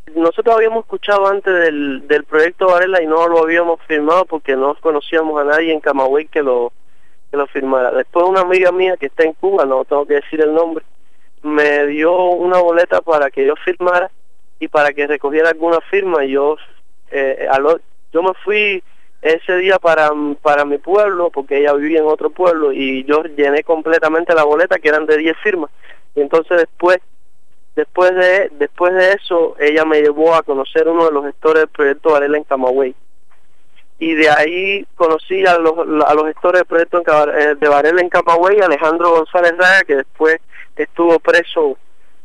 Nosotros habíamos escuchado antes del proyecto Varela y no lo habíamos firmado porque no conocíamos a nadie en Camagüey que lo firmara. Después una amiga mía que está en Cuba, no tengo que decir el nombre, me dio una boleta para que yo firmara y para que recogiera alguna firma. Y yo me fui ese día para mi pueblo, porque ella vivía en otro pueblo, y yo llené completamente la boleta, que eran de 10 firmas. Y entonces después de eso, ella me llevó a conocer uno de los gestores del proyecto Varela en Camagüey. Y de ahí conocí a los gestores del proyecto de Varela en Camagüey, Alejandro González Raya, que después estuvo preso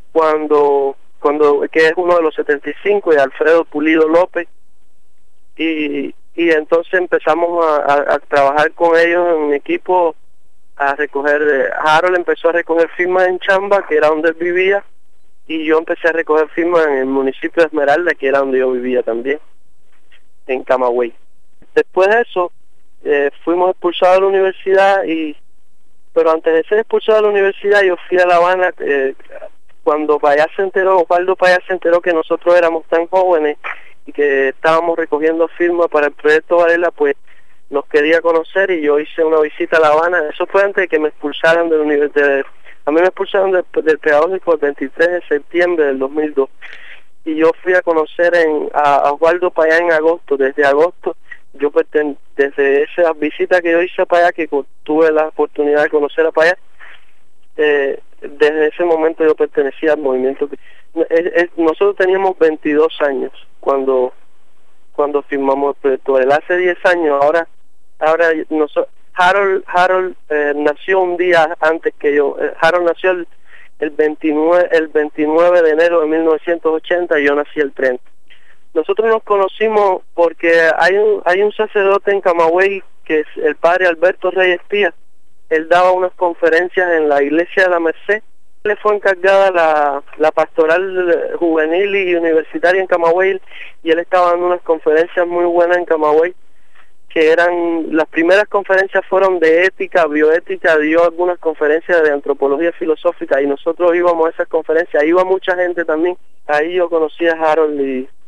que es uno de los 75, y Alfredo Pulido López. Y entonces empezamos a trabajar con ellos en equipo, a recoger. Harold empezó a recoger firmas en Chamba, que era donde él vivía, y yo empecé a recoger firmas en el municipio de Esmeralda, que era donde yo vivía también, en Camagüey. Después de eso, fuimos expulsados de la universidad, pero antes de ser expulsado de la universidad, yo fui a La Habana. Cuando Osvaldo Payá se enteró que nosotros éramos tan jóvenes y que estábamos recogiendo firmas para el proyecto Varela, pues nos quería conocer, y yo hice una visita a La Habana. Eso fue antes de que me expulsaran de la universidad. A mí me expulsaron del pedagógico el 23 de septiembre del 2002. Y yo fui a conocer a Osvaldo Payá en agosto. Desde agosto, desde esa visita que yo hice a Payá, que tuve la oportunidad de conocer a Payá, desde ese momento yo pertenecía al movimiento. Nosotros teníamos 22 años cuando firmamos el proyecto. Hace 10 años, Harold nació un día antes que yo. Harold nació el 29 de enero de 1980, y yo nací el 30. Nosotros nos conocimos porque hay un sacerdote en Camagüey, que es el padre Alberto Reyes Pía. Él daba unas conferencias en la iglesia de la Merced. Le fue encargada la pastoral juvenil y universitaria en Camagüey, y él estaba dando unas conferencias muy buenas en Camagüey, que las primeras conferencias fueron de ética, bioética. Dio algunas conferencias de antropología filosófica, y nosotros íbamos a esas conferencias. Iba mucha gente también. Ahí yo conocí a Harold,